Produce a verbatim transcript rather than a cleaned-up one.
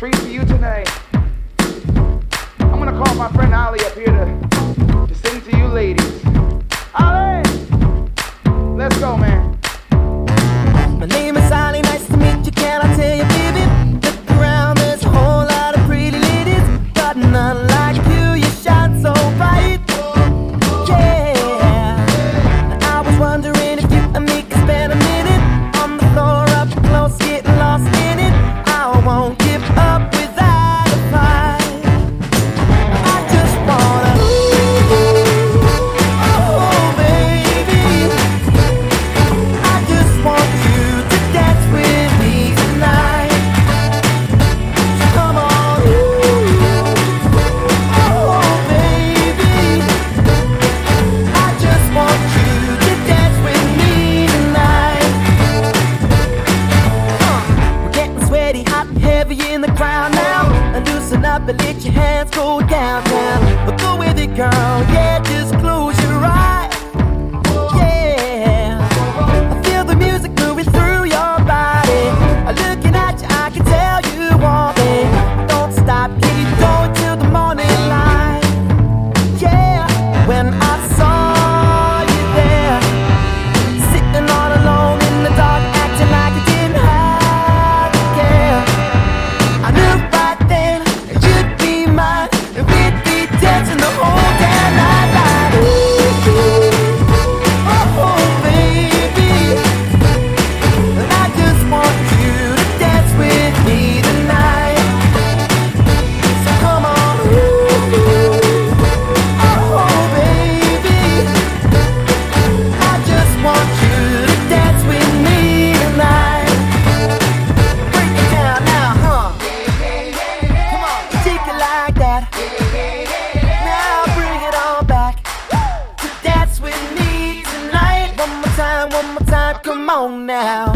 treat for you tonight. I'm gonna call my friend Ali up here to, to sing to you ladies. Ali! Let's go, man. My name is Ali, nice to meet you, can I tell you, baby? Look around, there's a whole lot of pretty ladies, but none like you, you shine so bright. Yeah, I was wondering if you and me could spend a minute on the floor up close, getting lost in it. I won't give up without a fight. I just wanna, oh baby, I just want you to dance with me tonight. So come on, oh baby, I just want you to dance with me tonight. Uh, we're getting sweaty, hot and heavy in the crowd now. And loosen up and let your hands go downtown. But go with it, girl, yeah, just close your eyes. Yeah, I feel the music moving through your body. I'm looking at you, I can tell you want me. Don't stop, keep going till the morning light. Yeah, when I saw you there, sitting all alone in the dark, acting like you didn't have to care, I knew right then that you'd be mine, and we'd be dancing the whole damn night like, oh baby, and I just want you to dance with me tonight. So come on, oh baby, I just want you to dance with me tonight. Break it down now, huh? Come on, take it like that. Now bring it on back to dance with me tonight. One more time, one more time, come on now.